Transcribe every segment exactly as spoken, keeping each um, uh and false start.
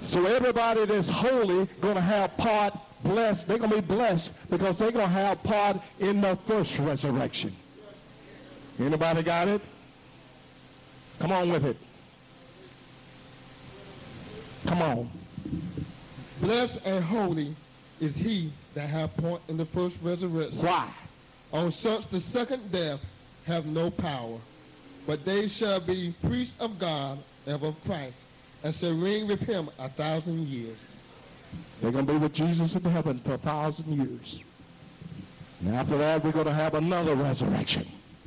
So everybody that's holy going to have part blessed. They're going to be blessed because they're going to have part in the first resurrection. Anybody got it? Come on with it. Come on. Blessed and holy is he that hath part in the first resurrection. Why? On such the second death have no power, but they shall be priests of God and of Christ, and shall reign with him a thousand years. They're going to be with Jesus in heaven for a thousand years. And after that, we're going to have another resurrection.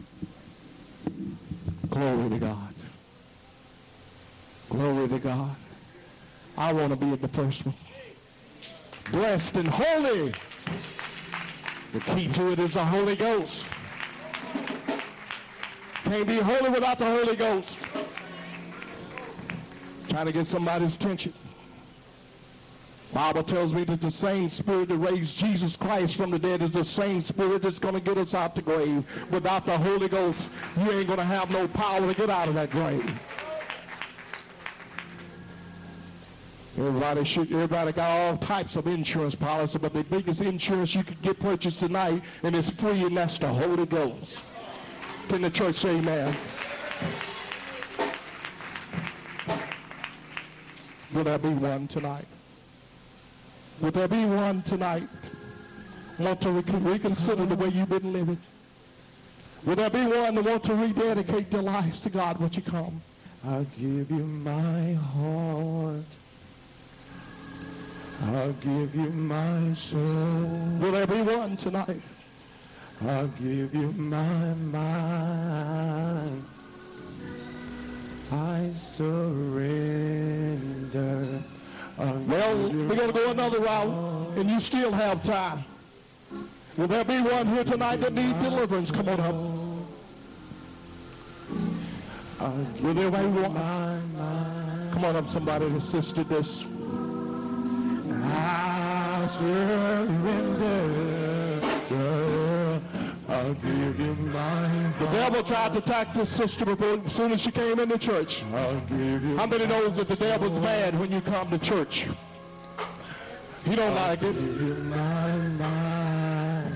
Glory to God. Glory to God. I want to be in the first one. Blessed and holy. The key to it is the Holy Ghost. Can't be holy without the Holy Ghost. Trying to get somebody's attention. Bible tells me that the same spirit that raised Jesus Christ from the dead is the same spirit that's going to get us out the grave. Without the Holy Ghost, you ain't going to have no power to get out of that grave. Everybody should, everybody got all types of insurance policy, but the biggest insurance you could get purchased tonight, and it's free, and that's the Holy Ghost. Can the church say amen? Will there be one tonight? Would there be one tonight want to reconsider the way you've been living? Would there be one that want to rededicate their lives to God? Would you come? I'll give you my heart. I'll give you my soul. Will there be one tonight? I'll give you my mind. I surrender. Well, we're going to go another route, and you still have time. Will there be one here tonight that needs deliverance? Come on up. Will there be one? Come on up, somebody to assist this. I surrender. I'll give you mine. The devil tried to attack this sister before, as soon as she came into church. I'll give you. How many knows that the devil's mad when you come to church? He don't I'll like it. Give you my mind.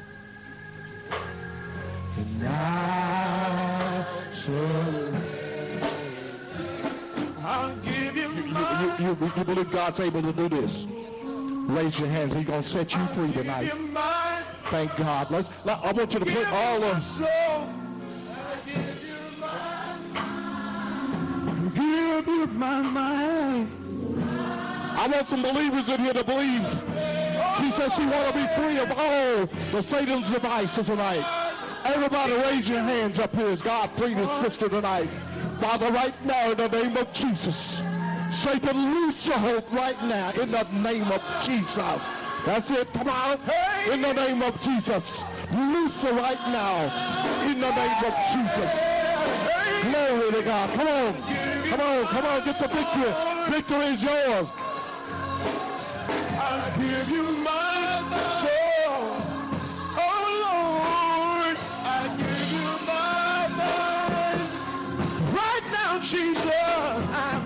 And I surrender. I'll give you You, my. you, you, you believe God's able to do this? Raise your hands. He's going to set you free tonight. Thank God. Let's. Let, I want you to put all of. Give you my mind. I want some believers in here to believe. She said she want to be free of all the Satan's devices tonight. Everybody raise your hands up here as God freed his sister tonight. Father, right now in the name of Jesus, Satan, loose your hold right now in the name of Jesus. That's it. Come on. In the name of Jesus. Loose her right now. In the name of Jesus. Glory to God. Come on. Come on. Come on. Get the victory. Victory is yours. I'll give you my soul. Oh, Lord. I give you my mind. Right now, Jesus. I'm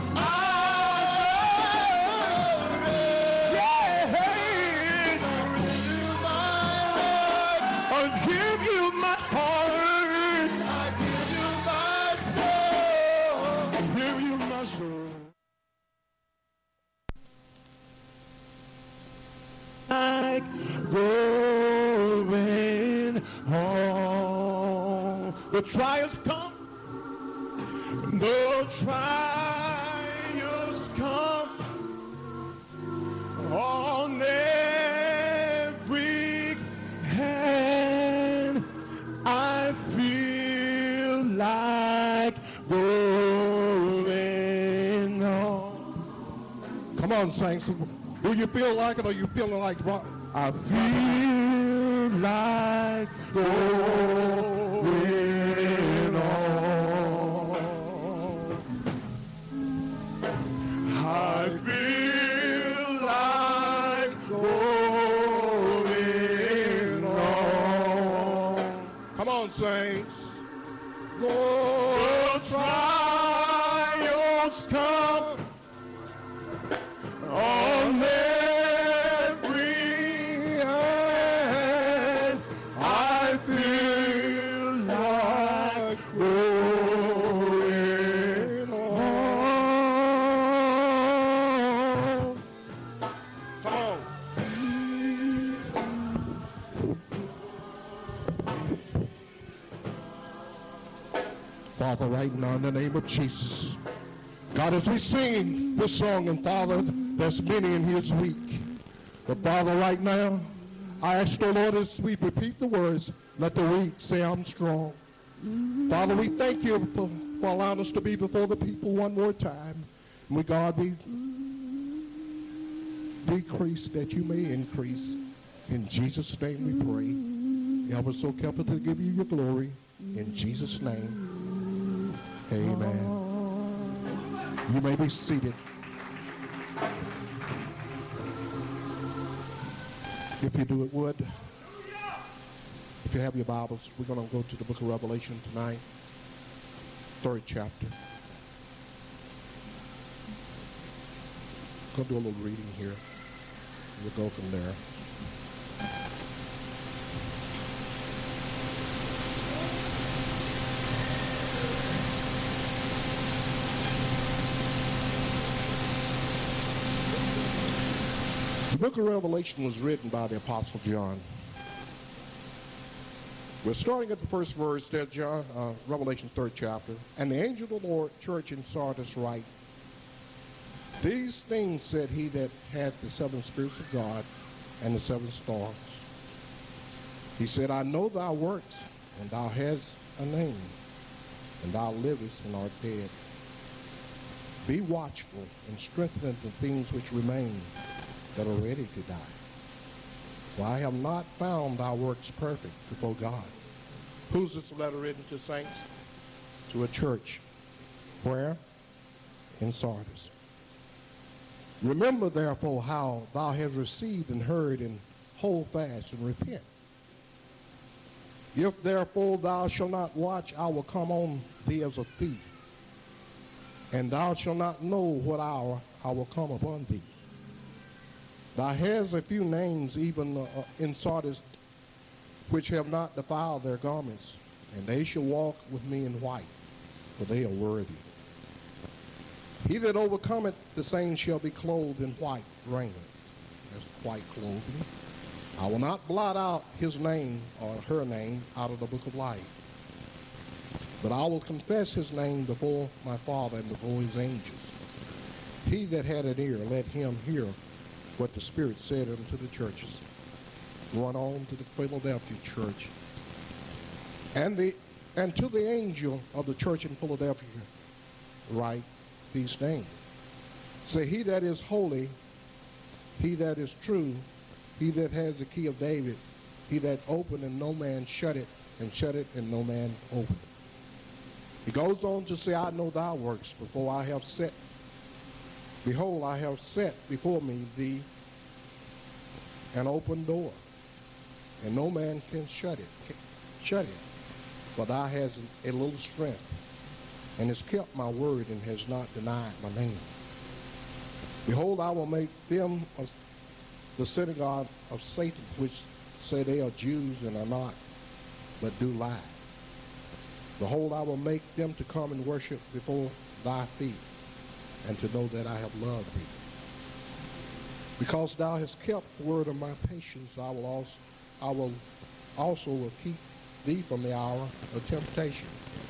going home. The trials come, the trials come on every hand. I feel like going home. Come on, saints. Do you feel like it, or you feeling like what? I feel like going on. I feel like going on. Come on, saints. The trials come Father, right now in the name of Jesus. God, as we sing this song, and Father, there's many in here this week. But Father, right now, I ask the Lord as we repeat the words, let the weak say I'm strong. Father, we thank you for, for allowing us to be before the people one more time. And we, God, we decrease that you may increase. In Jesus' name we pray. Help us so careful to give you your glory. In Jesus' name, amen. You may be seated. If you do it, would. If you have your Bibles, we're going to go to the book of Revelation tonight, third chapter. Going to do a little reading here. We'll go from there. The book of Revelation was written by the Apostle John. We're starting at the first verse there, John, uh, Revelation third chapter. And the angel of the Lord, church in Sardis, write, these things said he that had the seven spirits of God and the seven stars. He said, I know thy works, and thou hast a name, and thou livest and art dead. Be watchful and strengthen the things which remain that are ready to die. For I have not found thy works perfect before God. Who's this letter written to, saints? To a church. Where? In Sardis. Remember therefore how thou hast received and heard, and hold fast and repent. If therefore thou shalt not watch, I will come on thee as a thief, and thou shalt not know what hour I will come upon thee. Thou hast a few names even uh, in Sardis which have not defiled their garments, and they shall walk with me in white, for they are worthy. He that overcometh, the same shall be clothed in white raiment. That's white clothing. I will not blot out his name or her name out of the book of life, but I will confess his name before my Father and before his angels. He that had an ear, let him hear what the Spirit said unto the churches. Going on to the Philadelphia church. And the and to the angel of the church in Philadelphia write these things. Say, he that is holy, he that is true, he that has the key of David, he that opened and no man shut it, and shut it and no man opened. He goes on to say, I know thy works before I have set. Behold, I have set before me thee an open door, and no man can shut it. Shut it. For thou hast a little strength, and hast kept my word, and has not denied my name. Behold, I will make them a, the synagogue of Satan, which say they are Jews and are not, but do lie. Behold, I will make them to come and worship before thy feet, and to know that I have loved thee. Because thou hast kept the word of my patience, I will also, I will also will keep thee from the hour of temptation,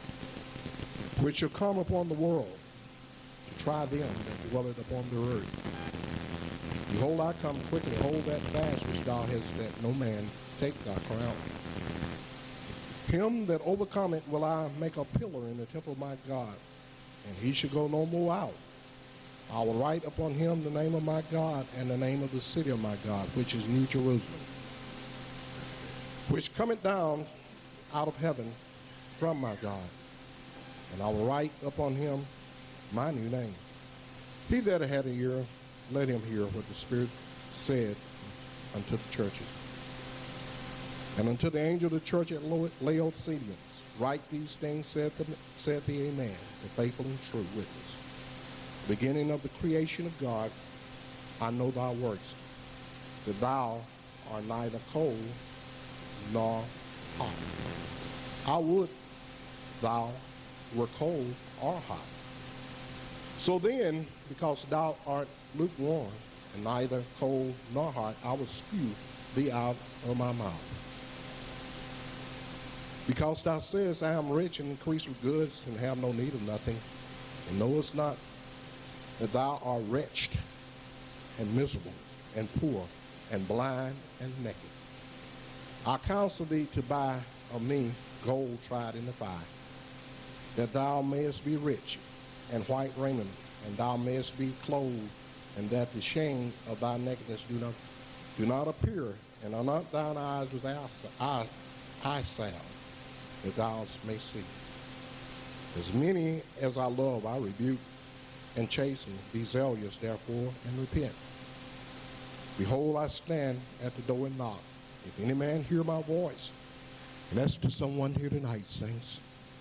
which shall come upon the world, to try them that dwelleth upon the earth. Behold, I come quickly. Hold that fast which thou hast, that no man take thy crown. Him that overcometh will I make a pillar in the temple of my God, and he shall go no more out. I will write upon him the name of my God and the name of the city of my God, which is New Jerusalem, which cometh down out of heaven from my God. And I will write upon him my new name. He that had an ear, let him hear what the Spirit said unto the churches. And unto the angel of the church at Laodiceans, write these things, saith the, saith the Amen, the faithful and true witness. Beginning of the creation of God, I know thy works, that thou art neither cold nor hot. I would thou were cold or hot. So then, because thou art lukewarm, and neither cold nor hot, I will spew thee out of my mouth. Because thou sayest, I am rich and increased with goods and have no need of nothing, and knowest not that thou art wretched and miserable and poor and blind and naked. I counsel thee to buy of me gold tried in the fire, that thou mayest be rich, and white raiment, and thou mayest be clothed, and that the shame of thy nakedness do not do not appear, and anoint thine eyes with eye, eye, eye salve, that thou may see. As many as I love, I rebuke and chasten. Be zealous, therefore, and repent. Behold, I stand at the door and knock. If any man hear my voice, and that's to someone here tonight, saints.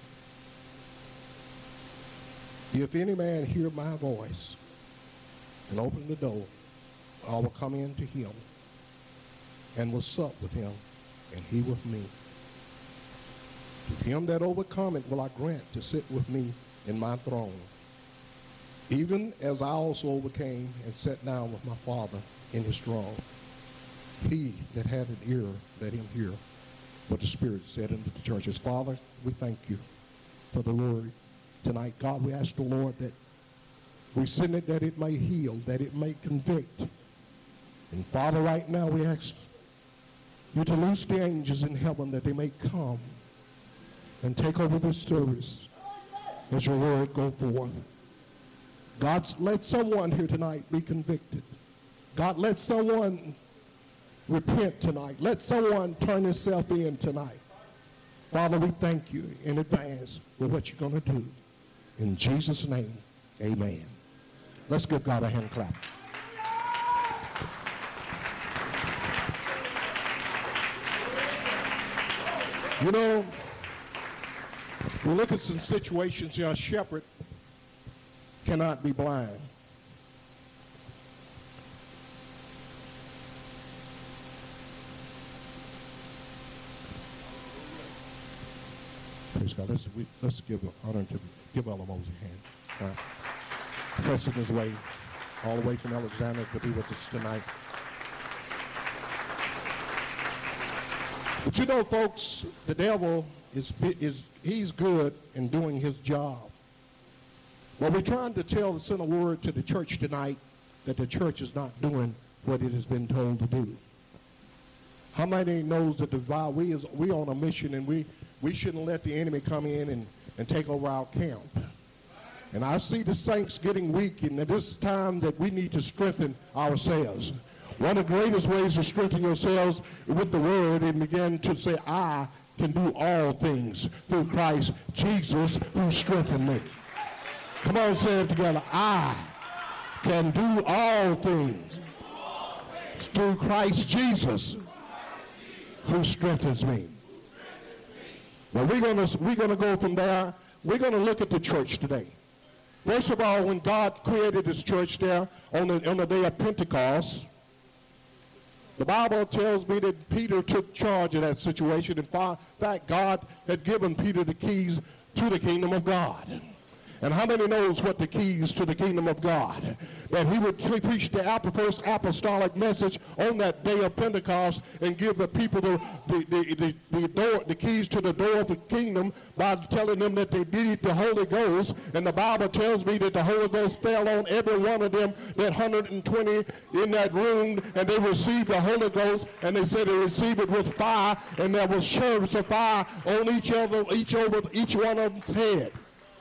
If any man hear my voice and open the door, I will come in to him and will sup with him, and he with me. To him that overcometh will I grant to sit with me in my throne, even as I also overcame and sat down with my Father in his throne. He that hath an ear, let him hear what the Spirit said unto the churches. Father, we thank you for the word tonight. God, we ask the Lord that we send it that it may heal, that it may convict. And Father, right now we ask you to loose the angels in heaven that they may come and take over this service as your word go forth. God, let someone here tonight be convicted. God, let someone repent tonight. Let someone turn himself in tonight. Father, we thank you in advance for what you're going to do. In Jesus' name, amen. Let's give God a hand clap. You know, we look at some situations here. A shepherd cannot be blind. Praise God. Let's, we, let's give honor to give Ella Mosey a hand. Uh, pressing his way all the way from Alexander to be with us tonight. But you know, folks, the devil is, is he's good in doing his job. Well, we're trying to tell, send a word to the church tonight that the church is not doing what it has been told to do. How many knows that the we is we on a mission, and we we shouldn't let the enemy come in and, and take over our camp. And I see the saints getting weak, and at this time that we need to strengthen ourselves. One of the greatest ways to strengthen yourselves with the word and begin to say, I can do all things through Christ Jesus who strengthened me. Come on, say it together. I can do all things through Christ Jesus who strengthens me. Now we're gonna we're gonna go from there. We're gonna look at the church today. First of all, when God created this church there on the on the day of Pentecost, the Bible tells me that Peter took charge of that situation. In fact, God had given Peter the keys to the kingdom of God. And how many knows what the keys to the kingdom of God? That he would preach the first apostolic message on that day of Pentecost and give the people the, the, the, the, the, door, the keys to the door of the kingdom by telling them that they needed the Holy Ghost. And the Bible tells me that the Holy Ghost fell on every one of them, that one hundred twenty in that room, and they received the Holy Ghost, and they said they received it with fire, and there was cherubs of fire on each other, each over each one of them's head.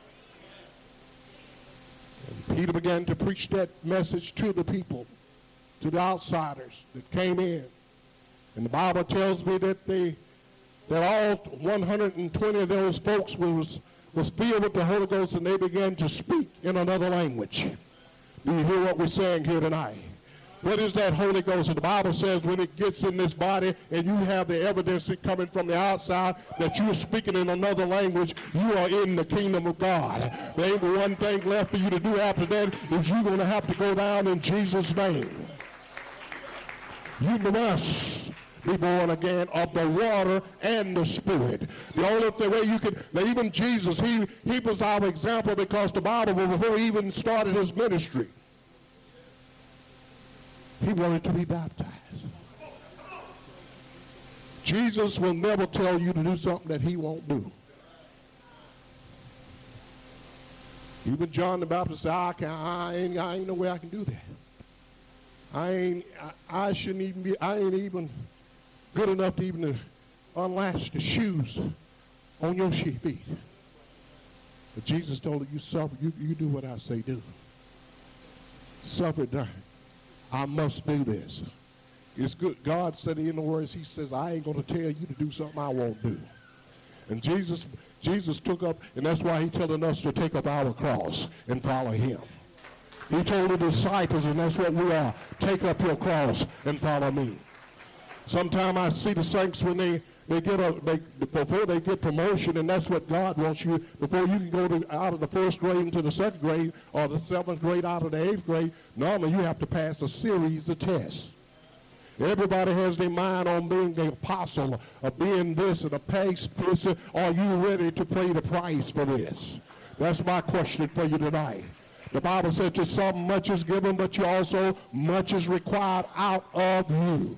Peter began to preach that message to the people, to the outsiders that came in. And the Bible tells me that they, that all one hundred twenty of those folks was, was filled with the Holy Ghost, and they began to speak in another language. Do you hear what we're saying here tonight? What is that Holy Ghost? And the Bible says when it gets in this body and you have the evidence coming from the outside that you are speaking in another language, you are in the kingdom of God. There ain't one thing left for you to do after that is you're going to have to go down in Jesus' name. You must be born again of the water and the Spirit. The only way you could, now even Jesus, he, he was our example because the Bible, before he even started his ministry, he wanted to be baptized. Jesus will never tell you to do something that he won't do. Even John the Baptist said, I, can, I, ain't, I ain't no way I can do that. I ain't, I, I shouldn't even be, I ain't even good enough to even to unlatch the shoes on your feet. But Jesus told her, you suffer, you, you do what I say do. Suffer done. I must do this. It's good. God said in the words, he says, I ain't going to tell you to do something I won't do. And Jesus, Jesus took up, and that's why he's telling us to take up our cross and follow him. He told the disciples, and that's what we are, take up your cross and follow me. Sometimes I see the saints when they, they get a, they, before they get promotion, and that's what God wants you, before you can go to, out of the first grade into the second grade, or the seventh grade out of the eighth grade, normally you have to pass a series of tests. Everybody has their mind on being the apostle, or being this and a past person. Are you ready to pay the price for this? That's my question for you tonight. The Bible says to some much is given, but you also much is required out of you.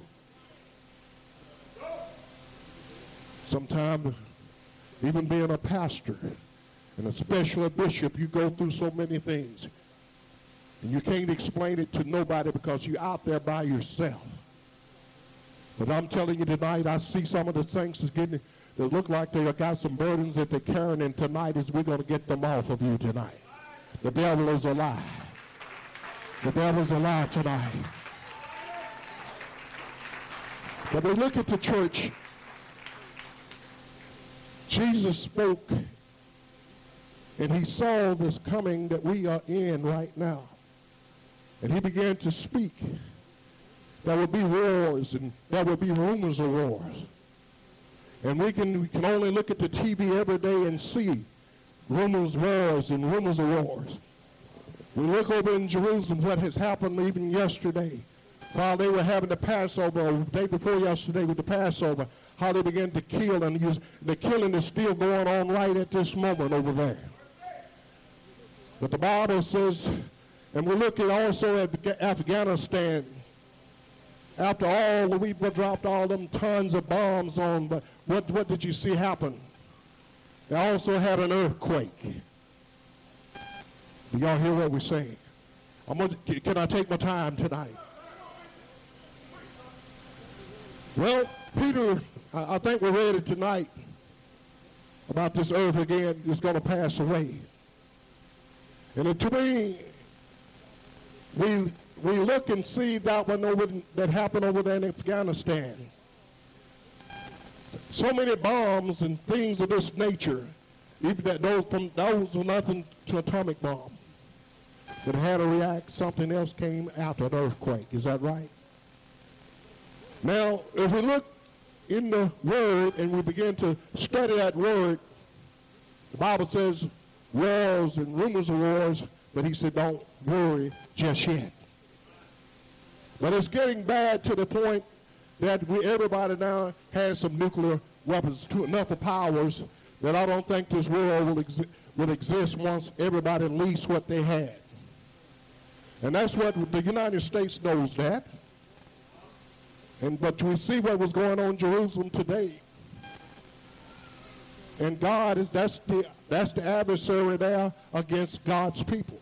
Sometimes, even being a pastor and especially a bishop, you go through so many things. And you can't explain it to nobody because you're out there by yourself. But I'm telling you tonight, I see some of the saints is getting, that look like they got some burdens that they're carrying, and tonight is we're going to get them off of you tonight. The devil is a lie. The devil's a lie tonight. But they look at the church. Jesus spoke, and he saw this coming that we are in right now. And he began to speak. There will be wars, and there will be rumors of wars. And we can, we can only look at the T V every day and see rumors of wars and rumors of wars. We look over in Jerusalem, what has happened even yesterday, while they were having the Passover, or the day before yesterday with the Passover, how they began to kill, and use, the killing is still going on right at this moment over there. But the Bible says, and we look at also at Afghanistan, after all, we dropped all them tons of bombs on, but what, what did you see happen? They also had an earthquake. Do y'all hear what we're saying? I'm gonna, can I take my time tonight? Well, Peter, I, I think we're ready tonight about this earth again is going to pass away. And to me, we we look and see that one over that happened over there in Afghanistan. So many bombs and things of this nature, even that those from those were nothing to atomic bomb. That had to react, something else came after an earthquake. Is that right? Now, if we look in the Word and we begin to study that Word, the Bible says wars and rumors of wars, but he said don't worry just yet. But it's getting bad to the point that we, everybody now has some nuclear weapons, to enough of powers that I don't think this world will, exi will exist once everybody leaves what they had. And that's what the United States knows that. And but we see what was going on in Jerusalem today. And God is that's the that's the adversary there against God's people.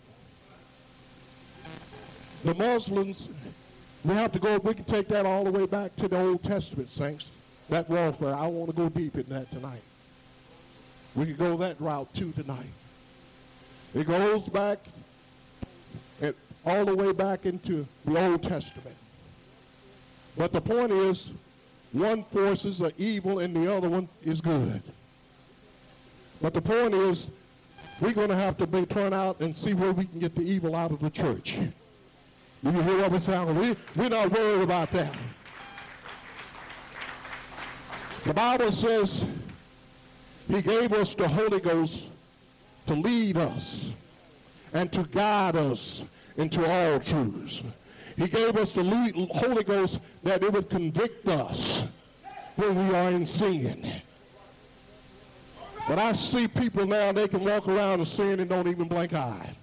The Muslims, we have to go, we can take that all the way back to the Old Testament, saints. That warfare, I want to go deep in that tonight. We can go that route too tonight. It goes back and all the way back into the Old Testament. But the point is, one force is evil and the other one is good. But the point is, we're going to have to be, turn out and see where we can get the evil out of the church. Do you hear what we're saying? We, we're not worried about that. The Bible says he gave us the Holy Ghost to lead us and to guide us into all truths. He gave us the lead, Holy Ghost that it would convict us when we are in sin. But I see people now, they can walk around in sin and don't even blink an eye.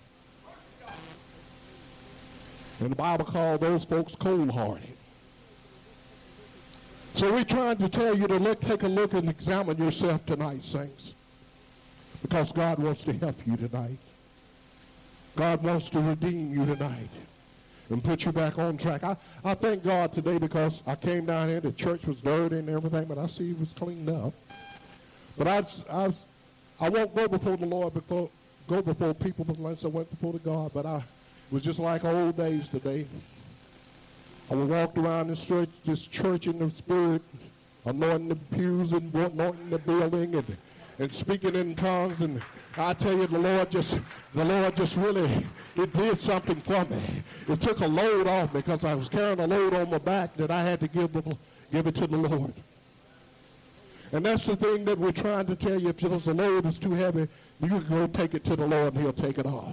And the Bible called those folks cold-hearted. So we're trying to tell you to look, take a look and examine yourself tonight, saints. Because God wants to help you tonight. God wants to redeem you tonight and put you back on track. I, I thank God today because I came down here, the church was dirty and everything, but I see it was cleaned up. But I, I, I won't go before the Lord, before, go before people unless I went before the God, but I it was just like old days today. I walked around this church, this church in the spirit, anointing the pews and anointing the building and, and speaking in tongues. And I tell you, the Lord just, the Lord just really, it did something for me. It took a load off me because I was carrying a load on my back that I had to give, the, give it to the Lord. And that's the thing that we're trying to tell you. If the load is too heavy, you can go take it to the Lord and he'll take it off.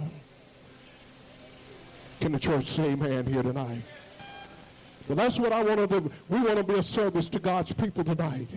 Can the church say amen here tonight? Well, that's what I want to do. We want to be a service to God's people tonight.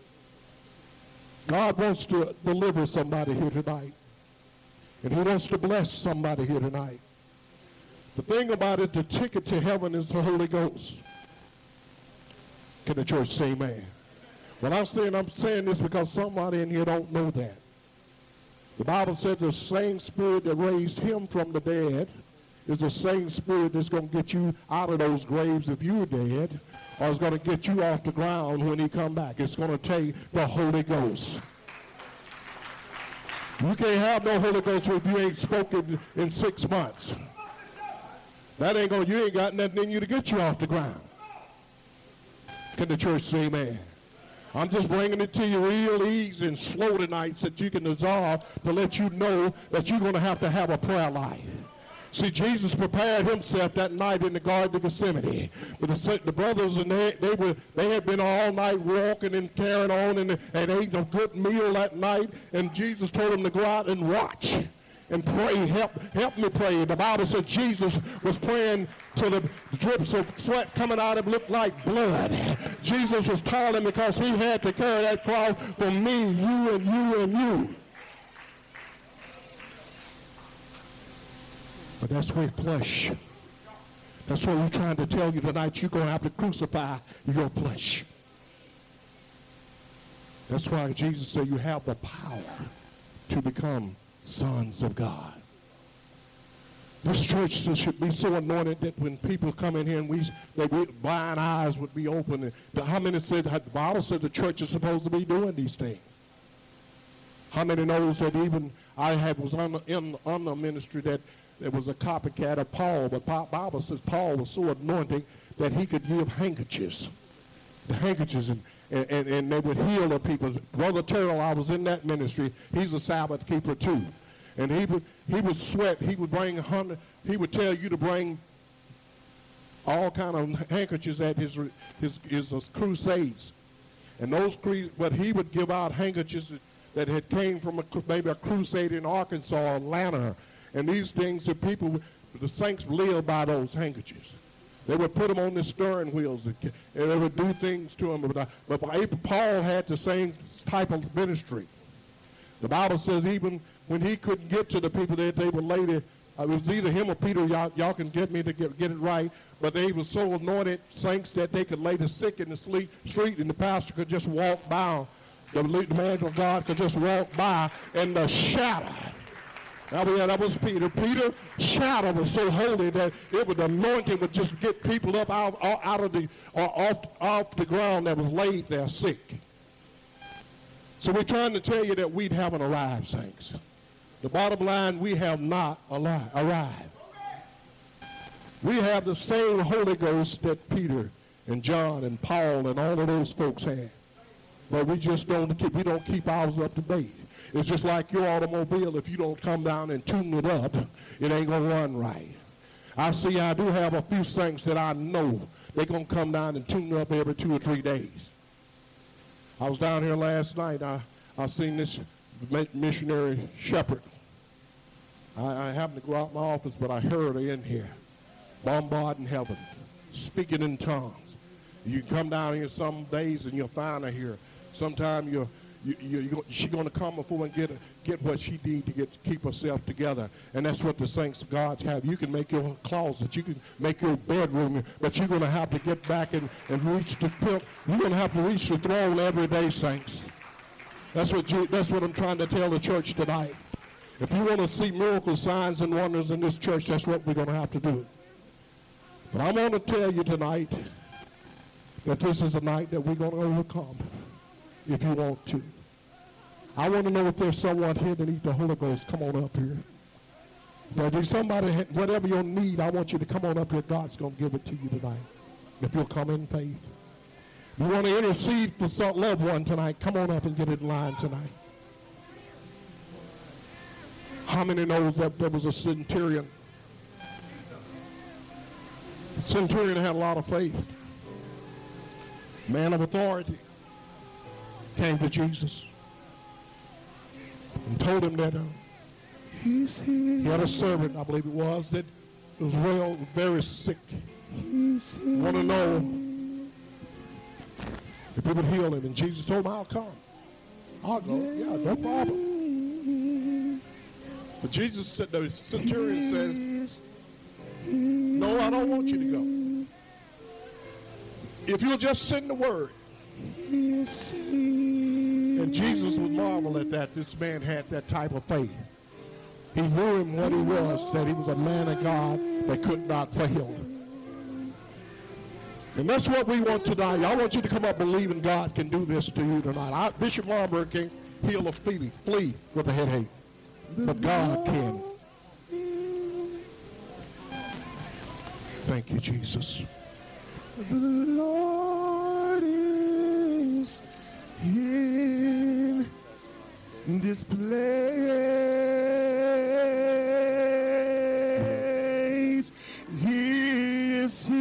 God wants to deliver somebody here tonight. And he wants to bless somebody here tonight. The thing about it, the ticket to heaven is the Holy Ghost. Can the church say amen? When I'm saying, I'm saying this because somebody in here don't know that. The Bible said the same spirit that raised him from the dead is the same spirit that's going to get you out of those graves if you're dead, or is going to get you off the ground when he come back. It's going to take the Holy Ghost. You can't have no Holy Ghost if you ain't spoken in six months. That ain't going to, you ain't got nothing in you to get you off the ground. Can the church say amen? I'm just bringing it to you real easy and slow tonight so that you can dissolve to let you know that you're going to have to have a prayer life. See, Jesus prepared himself that night in the Garden of Gethsemane. But the, the brothers, and they, they, were, they had been all night walking and carrying on and, and ate a good meal that night. And Jesus told them to go out and watch and pray. Help, help me pray. The Bible said Jesus was praying till the drips of sweat coming out of him looked like blood. Jesus was toiling because he had to carry that cross for me, you, and you, and you. But that's with flesh. That's what we're trying to tell you tonight. You're going to have to crucify your flesh. That's why Jesus said you have the power to become sons of God. This church should be so anointed that when people come in here and we, they, blind eyes would be open. And how many said, the Bible said the church is supposed to be doing these things? How many knows that even I had was on the, in, on the ministry that there was a copycat of Paul, but the Bible says Paul was so anointed that he could give handkerchiefs. The handkerchiefs, and, and, and they would heal the people. Brother Terrell, I was in that ministry. He's a Sabbath keeper too. And he would, he would sweat. He would bring a hundred, he would tell you to bring all kind of handkerchiefs at his, his, his, his crusades. And those, but he would give out handkerchiefs that had came from a, maybe a crusade in Arkansas or Atlanta. And these things that people, the saints live by those handkerchiefs. They would put them on the steering wheels and, and they would do things to them. But, but Paul had the same type of ministry. The Bible says even when he couldn't get to the people that they would lay there, it was either him or Peter, y'all, y'all can get me to get, get it right, but they were so anointed saints that they could lay the sick in the sleep, street and the pastor could just walk by. The, the man of God could just walk by and the shadow. That was, that was Peter. Peter's shadow was so holy that it would, the anointing would just get people up out, out of the, or off, off the ground that was laid there sick. So we're trying to tell you that we haven't arrived, saints. The bottom line, we have not alive, arrived. We have the same Holy Ghost that Peter and John and Paul and all of those folks had. But we just don't keep, we don't keep ours up to date. It's just like your automobile. If you don't come down and tune it up, it ain't going to run right. I see I do have a few saints that I know they're going to come down and tune up every two or three days. I was down here last night. I, I seen this missionary shepherd. I, I happened to go out in my office, but I heard her in here, bombarding heaven, speaking in tongues. You can come down here some days and you'll find her here. Sometimes you'll you, you, you, she's going to come before and get get what she needs to get to keep herself together. And that's what the saints of God have. You can make your closet, you can make your bedroom, but you're going to have to get back and, and reach the pimp. You're going to have to reach the throne every day, saints. That's what you, that's what I'm trying to tell the church tonight. If you want to see miracles, signs, and wonders in this church, that's what we're going to have to do. But I want to tell you tonight that this is a night that we're going to overcome if you want to. I want to know if there's someone here that needs the Holy Ghost. Come on up here. If there's somebody, whatever your need, I want you to come on up here. God's going to give it to you tonight if you'll come in faith. If you want to intercede for some loved one tonight, come on up and get in line tonight. How many knows that there was a centurion? The centurion had a lot of faith. Man of authority came to Jesus and told him that uh, he had a servant, I believe it was, that was well, very sick. Want to know if he would heal him. And Jesus told him, I'll come. I'll go. Yeah, no problem. But Jesus said, the centurion says, no, I don't want you to go. If you'll just send the word. And Jesus would marvel at that. This man had that type of faith. He knew him what he was, that he was a man of God that could not fail. And that's what we want tonight. I want you to come up believing God can do this to you tonight. I, Bishop Marbury can heal a flea, flea with a headache. But God can. Thank you, Jesus. The Lord is in this place. He is here.